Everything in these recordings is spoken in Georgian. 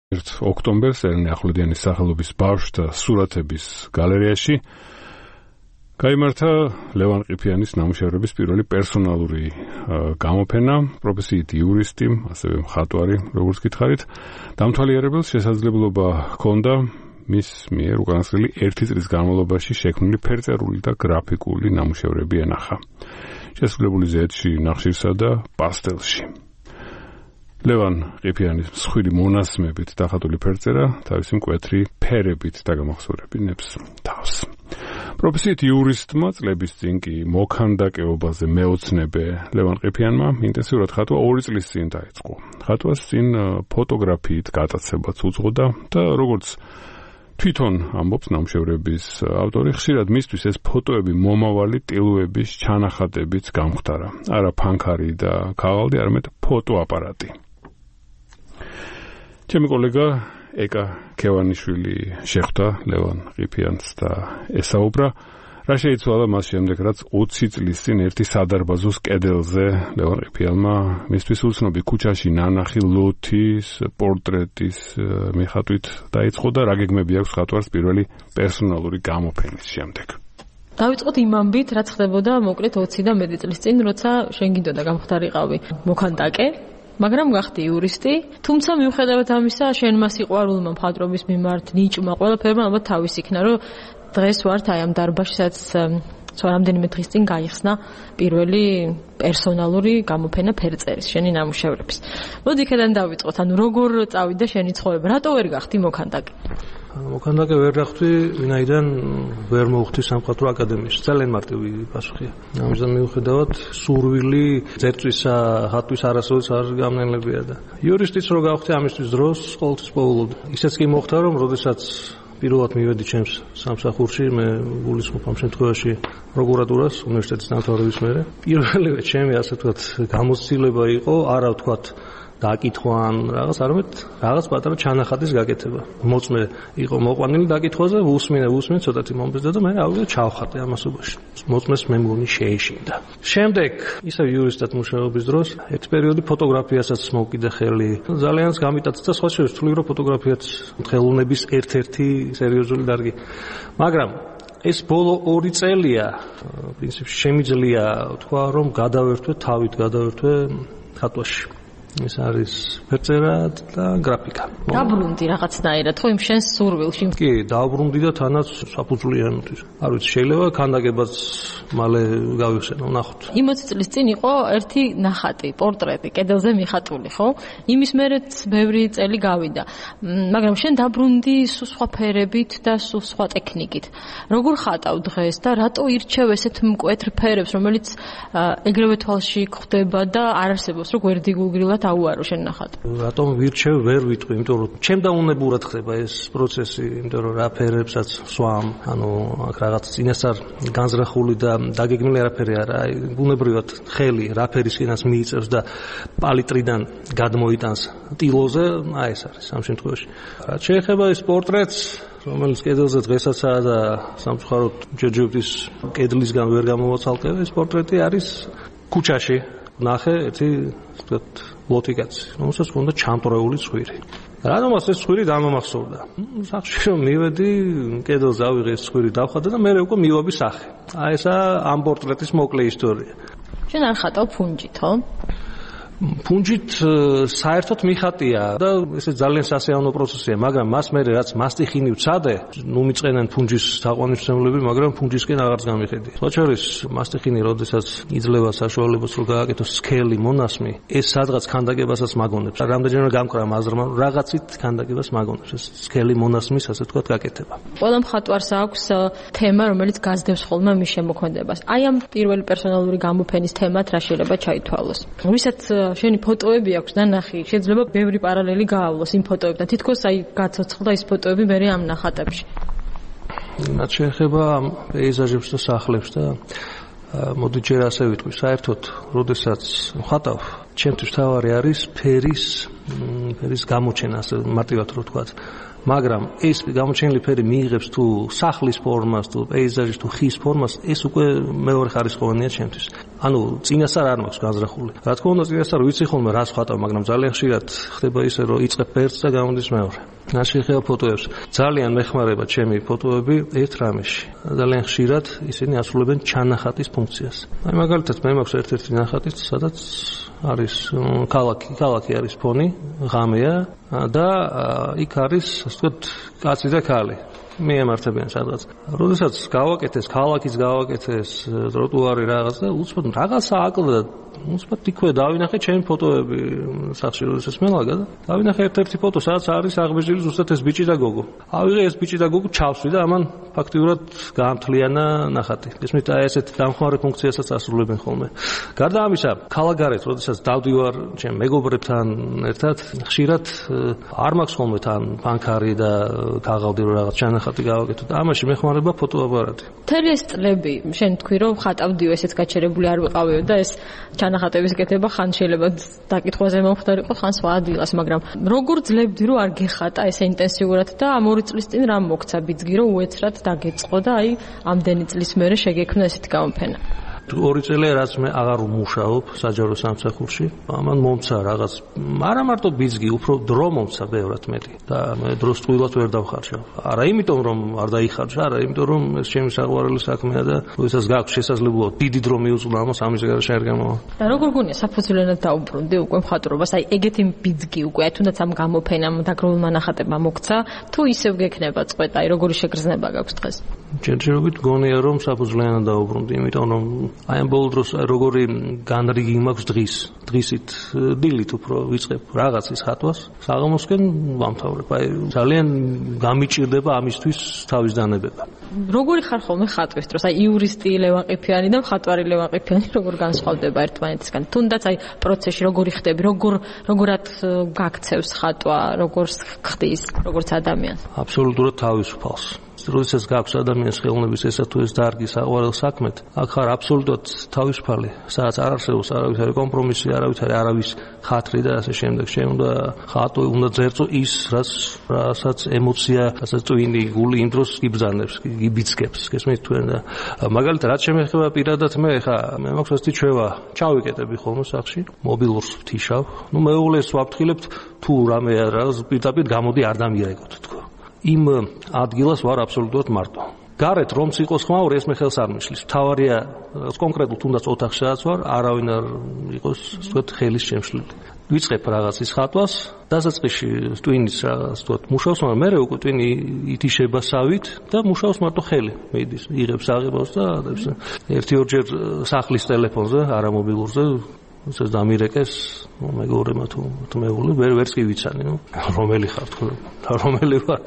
ოქტომბერს ერნე ახვლედიანის სახელობის ბავშვთა სურათების გალერეაში გაიმართა ლევან ყიფიანის ნამუშევრების პირველი პერსონალური გამოფენა, პროფესიით იურისტი, ასევე მხატვარი, როგორც გითხარით, დამთვალიერებელს შესაძლებლობა ჰქონდა მის მიერ უკანასკნელი 1 წლის განმავლობაში შექმნილი ფერწერული და გრაფიკული ნამუშევრები ენახა. შესრულებული ზეთში, ნახშირსა და პასტელში. ლევან ყიფიანის მსხვილი მონასმებით დახატული ფერწერა თავისი მკვეთრი ფერებით დაგამახსოვრებინებს თავს. პროფესიით იურისტმა წლების წინ კი მოქანდაკეობაზე მეოცნებე ლევან ყიფიანმა ინტენსიურად ხატვა 2 წლის წინ დაიწყო. ხატვას წინ ფოტოგრაფიით გატაცებაც უძღოდა და როგორც თვითონ ამბობს ნამუშევრების ავტორი, ხშირად მისთვის ეს ფოტოები მომავალი ტილოების ჩანახატებით გამხდარა. არა ფანქარი და ქაღალდი, არამედ ფოტოაპარატი. ჩემი კოლეგა ეკა ქევანიშვილი შეხვდა ლევან ყიფიანს და ესაუბრა, რა შეიცვალა მას შემდეგ, რაც 20 წლის წინ ერთი სადარბაზოს კედელზე ლევან ყიფიანმა მისთვის უცნობი ქუჩაში ნანახი ლოთის პორტრეტის მიხატვით დაიწყო და რა გეგმები აქვს ხატვარს პირველი პერსონალური გამოფენის შემდეგ. დავიწყოთ იმ ამბით, რაც ხდებოდა მოკლედ 20 და მეტი წლის წინ, როცა შენ გინდოდა გამხდარიყავი მოქანდაკე, მაგრამ გახდი იურისტი, თუმცა მიუხედავად ამისა, შენმა სიყვარულმა მხატვრობის მიმართ, ნიჭმა, ყველაფერმა ალბათ თავის იქნა, რომ დღეს ვართ აი ამ დარბაზში, სადაც რამდენიმე დღის წინ გაიხსნა პირველი პერსონალური გამოფენა ფერწერის, შენი ნამუშევრების. მოდი იქიდან დავიწყოთ, ანუ როგორ წავიდა შენი ცხოვრება, რატო ვერ გახდი მოქანდაკე? მოქანდაკე ვერ გახდი, ვინაიდან ვერ მოვხდი სამხატვრო აკადემიაში. ძალიან მარტივი პასუხია. ამჟამად მიუხედავად სურვილი ძერწვისა, ხატვის არასოდეს არ გამნელებია და იურისტიც რო გავხდი ამისთვის დროს ყოველთვის პოულობდი. ისეც კი მოხდა, რომ როდესაც პირველად მივედი ჩემს სამსახურში, მე გულისხმობ ამ შემთხვევაში პროკურატურას, უნივერსიტეტის დამთავრების მერე. პირველივე ჩემი ასე ვთქვათ გამოცდილება იყო, არა ვთქვათ დაკითხვა ან რაღაც, არამედ რაღაც პატარა ჩანახატის გაკეთება. მოწმე იყო მოყვანილი დაკითხვაზე, უსმინე ცოტათი მომბეზდა და მე ავიდე ჩავხატე ამასობაში. მოწმეს მე მგონი შეეშინდა. შემდეგ ისევ იურისტად მუშაობის დროს ერთ პერიოდი ფოტოგრაფიასაც მოვკიდე ხელი. ძალიან გამიტაცდა სხვა შორის თვლი რომ ფოტოგრაფიაც ხელოვნების ერთ-ერთი სერიოზული დარგი. მაგრამ ეს ბოლო 2 წელია პრინციპში შემიძლია თქვა რომ თავით გადავერთვე ხატვაში. ეს არის ფერწერა და გრაფიკა. დაბრუნდი რაღაცნაირად, ხო იმ შენს სურვილში? კი, დაბრუნდი და თანაც საფუძვლიანობის. არ ვიცი, შეიძლება ქანდაკებაც მალე გავიხსენო, ნახოთ. 20 წლის წინ იყო ერთი ნახატი, პორტრეტი, კედელზე მიხატული, ხო? იმის მერეც ბევრი წელი გავიდა. მაგრამ შენ დაბრუნდი სხვა ფერებით და სხვა ტექნიკით. როგორ ხატავ დღეს და რატო ირჩევ ესეთ მკვეთრ ფერებს, რომელიც ეგრევე თვალში გვხვდება და არ არსებობს, რომ გვერდიგულგრილად აუარო შენ ნახატი. რატომ ვირჩევ, ვერ ვიტყვი, იმიტომ რომ ჩემდაუნებურად ხდება ეს პროცესი, იმიტომ რომ რა ფერებსაც სვამ, ანუ აქ რაღაც წინასწარ განზრახული და დაგეგმილი არაფერი არა, აი ბუნებრივად ხელი რა ფერისკენას მიიწევს და პალიტრიდან გადმოიტანს ტილოზე, აი ეს არის ამ შემთხვევაში. რაც შეეხება ეს პორტრეტს, რომელიც კედელზე დღესაც და სამწუხაროდ ჯერჯერობით კედლისგან ვერ გამოვაცალკევ, ეს პორტრეტი არის ქუჩაში. ნახე ერთი ვთქვათ ლოთიკაცი, რომელსაც ჰქონდა ჩამტვრეული ცხვირი. რადგანაც ეს ცხვირი დამამახსოვრდა. სახში რომ მივედი, კედელზე ავიღე ეს ცხვირი დავხატე და მე უკვე მივაბი სახე. აი ესა ამ პორტრეტის მოკლე ისტორია. შენ არ ხატავ ფუნჯით, ხო? ფუნჯით საერთოდ მიხატია და ესე ძალიან სასიამოვნო პროცესია, მაგრამ მას მერე რაც მასტიხინი ვცადე, ნუ მიწყენენ ფუნჯის თაყვანისმცემლები, მაგრამ ფუნჯისკენ აღარც გამიხედი. სხვა შორის მასტიხინი როდესაც იძლევა საშუალებას რომ გააკეთოს სქელი მონასმი, ეს სადღაც ქანდაკებასაც მაგონებს. რამდენჯერმე გამკრა მაზრმა, რაღაცით ქანდაკებას მაგონებს ეს სქელი მონასმის ასე ვთქვათ გაკეთება. ყველა მხატვარს აქვს თემა, რომელიც გაზდევს ხოლმე მის შემოქმედებას. აი ამ პირველი პერსონალური გამოფენის თემად რა შეიძლება ჩაითვალოს. ვისაც შენი ფოტოები აქვს ნანახი, შეიძლება ბევრი პარალელი გაავლოს იმ ფოტოებთან. თითქოს აი გაცოცხლდა ის ფოტოები მე ამ ნახატებში. რაც შეეხება პეიზაჟებს და სახლებს და მოდი ჯერ ასე ვიტყვი, საერთოდ, როდესაც ვხატავ, ჩემთვის თავარი არის ფერის გამოჩენა, ასე მარტივად რო ვთქვა. მაგრამ ეს გამოჩენილი ფერი მიიღებს თუ სახლის ფორმას, თუ პეიზაჟის, თუ ხის ფორმას, ეს უკვე მეორე ხარისხოვანია ჩემთვის. ანუ წინასწარ არ მაქვს განზრახული. რა თქმა უნდა, წინასწარ ვიცი ხოლმე რას ვხატავ, მაგრამ ძალიან ხშირად ხდება ისე, რომ იწყებ ფერს და გამოდის მეორე. რა შეიძლება ფოტოებს. ძალიან მეხმარება ჩემი ფოტოები ერთ რამეში. ძალიან ხშირად ისინი ასრულებენ ჩანახატის ფუნქციას. აი მაგალითად მე მაქვს ერთ-ერთი ნახატი, სადაც არის ქალაქი არის ფონი, ღამეა და იქ არის, ასე ვთქვათ, კაცი და ქალი. მიემართებიან სადღაც. როდესაც გავაკეთეს ქალაქის ტროტუარი რაღაც და უცბად რაღაცა აკლდა. უცბად იქვე დავინახე ჩემი ფოტოები სახში, როდესაც მელაგა და დავინახე ერთ-ერთი ფოტო, სადაც არის აღბეჭდილი ზუსტად ეს ბიჭი და გოგო. ავიღე ეს ბიჭი და გოგო ჩავსვი და ამან ფაქტიურად გაამთლიანა ნახატი. ესმით აი ესეთ დამხმარე ფუნქციასაც ასრულებენ ხოლმე. გარდა ამისა, ქალაქგარეთ, როდესაც დავდივარ ჩემ მეგობრებთან ერთად, ხშირად არ მაქვს ხოლმე თან ბანკარი და გაღავდი რომ რაღაც ჩანახატი გავაკეთო და ამაში მეხმარება ფოტოაპარატი. მთელი ეს წლები შენ თქვი რომ ხატავდიო, ესეც გაჩერებული არ ვიყავიო და ეს ჩანახატების კეთება ხან შეიძლება დაკითხვაზე მომხდარიყო, ხან სხვა ადგილას, მაგრამ როგორ ძლებდი რომ არ გეხატა ესე ინტენსიურად და ამ 2 წლის წინ რა მოგცა ბიძგი რომ უეცრად დაგეწყო და აი ამდენი წლის მერე შეგექმნა ესეთი გამოფენა. 2 წელია რაც მე აღარ ვმუშაობ საჯარო სამსახურში. ამან მომცა რაღაც, არა მარტო ბიძგი, უფრო დრო მომცა ბევრად მეტი და მე დროს ტყუილად ვერ დავხარჯავ. არა იმიტომ რომ არ დაიხარჯა, არა იმიტომ რომ ეს ჩემი საყვარელი საქმეა და როდესაც გაქვს შესაძლებლობა დიდი დრო მიუძღვნა ამას, ამის გარშე არ გამოვა. და როგორ გონია საფუძვლიანად დაუბრუნდი უკვე მხატვრობას, აი ეგეთი ბიძგი უკვე, აი თუნდაც ამ გამოფენამ დაგროვილმა ნახატებმა მოგცა, თუ ისევ გექნება წყვეტა, აი როგორი შეგრძნება გაქვს დღეს? ჯერჯერობით გონია რომ საფუძვლიანად დაუბრუნდი, იმიტომ რომ აი ამ ბოლო დროს როგორი განრიგი მაქვს დღისით დილით უფრო ვიწყებ რაღაცის ხატვას, საღამოსკენ ვამთავრებ. აი ძალიან გამიჭირდება ამისთვის თავის დანებება. როგორი ხარ ხოლმე ხატვის დროს? აი იურისტი ლევან ყიფიანი და მხატვარი ლევან ყიფიანი როგორ განსხვავდება ერთმანეთისგან? თუნდაც აი პროცესში როგორი ხდები, როგორად გაქცევს ხატვა, როგორს ხდის, როგორც ადამიანს? აბსოლუტურად თავისუფალს. როდესაც გაქვს ადამიანის ხელოვნების ესა თუ ეს დარგი საყვარელ საქმეთ, აქ ხარ აბსოლუტურად თავისუფალი, სადაც არ არსებობს არავითარი კომპრომისი, არავის ხათრი და ასე შემდეგ. შენ უნდა ხატო, უნდა ძერწო ის, რასაც ემოცია, რასაც ტვინი, გული იმ დროს იბრძანებს, იბიძგებს, გესმით თუ არა? მაგალითად, რაც შემეხება პირადად მე მაქვს ესეთი ჩვევა, ჩავიკეტები ხოლმე სახში, მობილურს ვთიშავ. მეუღლეს ვაფრთხილებთ, თუ რამე რაღაც პირდაპირ გამოდი არ დამირეკოთ თქო. იმ ადგილას ვარ აბსოლუტურად მარტო. გარეთ რომც იყოს ხმაური, ეს მე ხელს არ მიშლის. თავარია კონკრეტულ თუნდაც ოთახში რაც ვარ, არავინ არ იყოს, ვთქვათ, ხელის შემშლელი. ვიწყებ რაღაცის ხატვას, დასაწყისში ტვინის რაღაც ვთქვათ, მუშაობს, მაგრამ მე უკვე ტვინი ითიშება სავით და მუშაობს მარტო ხელი. მიდის, იღებს აღებავს და ერთი-ორჯერ სახლის ტელეფონზე, არა მობილურზე ეს დამირეკეს მეგობრებმა თუ მეუღლე ვერც კი ვიცანი, რომელი ხარ თქო, რომელი ვარ.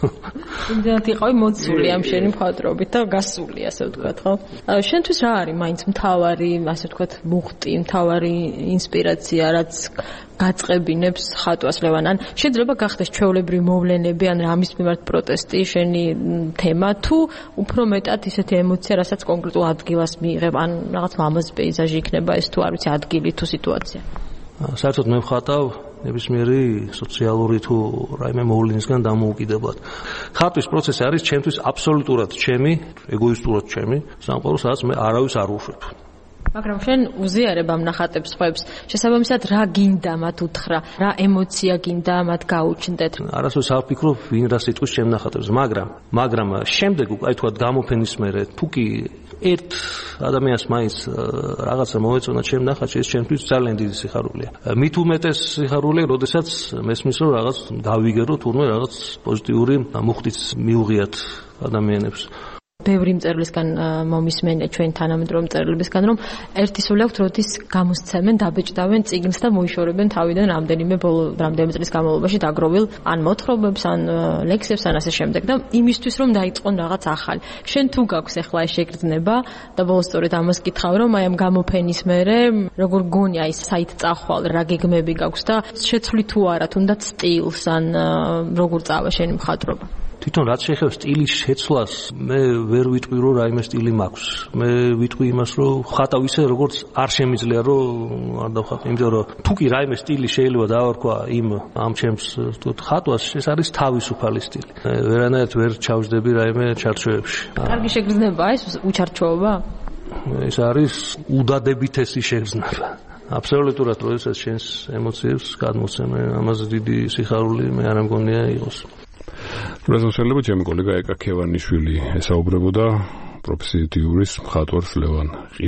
იმდენად იყავი მოცული ამ შენი მხატვრობით და გასული, ასე ვთქვათ, ხო? შენთვის რა არის მაინც მთავარი, ასე ვთქვათ, მუხტი, მთავარი ინსპირაცია, რაც გაწყებინებს ხატვას ლევან? ან შეიძლება გახდეს ჩვეულებრივი მოვლენები, ან რამის მიმართ პროტესტი, შენი თემა, თუ უფრო მეტად ისეთი ემოცია, რასაც კონკრეტულ ადგილას მიიღებ, ან რაღაც ლამაზი პეიზაჟი იქნება ეს თუ არ ვიცი, ადგილი თუ სიტუაცია. საერთოდ მე ვხატავ ნებისმიერი სოციალური თუ რაიმე მოვლენისგან დამოუკიდებლად. ხატვის პროცესი არის ჩემთვის აბსოლუტურად ჩემი, ეგოისტურად ჩემი, სამყარო, სადაც მე არავის არ უშვებ. მაგრამ შენ უზიარებ ამ ნახატებს ხვებს, შესაბამისად რა გინდა მათ უთხრა, რა ემოცია გინდა მათ გაუჩნდეთ? არასდროს არ ვფიქრობ ვინ რა სიტყვის ჩემ ნახატებს, მაგრამ შემდეგ უკვე აი თქვა გამოფენის მერე თუ კი ერთ ადამიანს მაინც რაღაცა მოეწონა ჩემ ნახატში, ეს ჩემთვის ძალიან დიდი სიხარულეა. მით უმეტეს სიხარულეა, როდესაც მესმის რომ რაღაც გავიგერო, თურმე რაღაც პოზიტიური მუხტიც მიუღიათ ადამიანებს. ბევრი მწერლისგან მომისმენია ჩვენ თანამედროვე მწერლებისგან, რომ ერთი სული აქვთ, როდის გამოსცემენ, დაბეჭდავენ წიგნს და მოიშორებენ თავიდან რამდენიმე წლის განმავლობაში დაგროვილ ან მოთხრობებს, ან ლექსებს, ან ასე შემდეგ და იმისთვის რომ დაიწყონ რაღაც ახალი. შენ თუ გაქვს ახლა ეს შეგრძნება და ბოლოს სწორედ ამას გითხავ, რომ აი ამ გამოფენის მერე როგორ გონია ის საით წახვალ, რა გეგმები გაქვს და შეცვლი თუ არა თუნდაც სტილს, ან როგორ წავა შენი მხატვრობა? თვითონ რაც შეეხება სტილის შეცვლას, მე ვერ ვიტყვი რომ რაიმე სტილი მაქვს. მე ვიტყვი იმას რომ ხატავ ისე როგორც არ შემიძლია რომ არ დავხატო, იმიტომ რომ თუ კი რაიმე სტილი შეიძლება დავარქვა ამ ჩემს ხატვას, ეს არის თავისუფალი სტილი. ვერანაირად ვერ ჩავждები რაიმე ჩარჩოებში. კარგი შეგრძნებაა ეს უჩარჩოობა? ეს არის უდადებითესი შეგრძნება. აბსოლუტურად როდესაც შენს ემოციებს გადმოცემენ, ამაზე დიდი სიხარული მე არ მგონია იყოს. რადგან შეიძლება ჩემი კოლეგა ეკა ქევანიშვილი ესაუბრებოდა პროფესიით იურის მხატვარს ლევან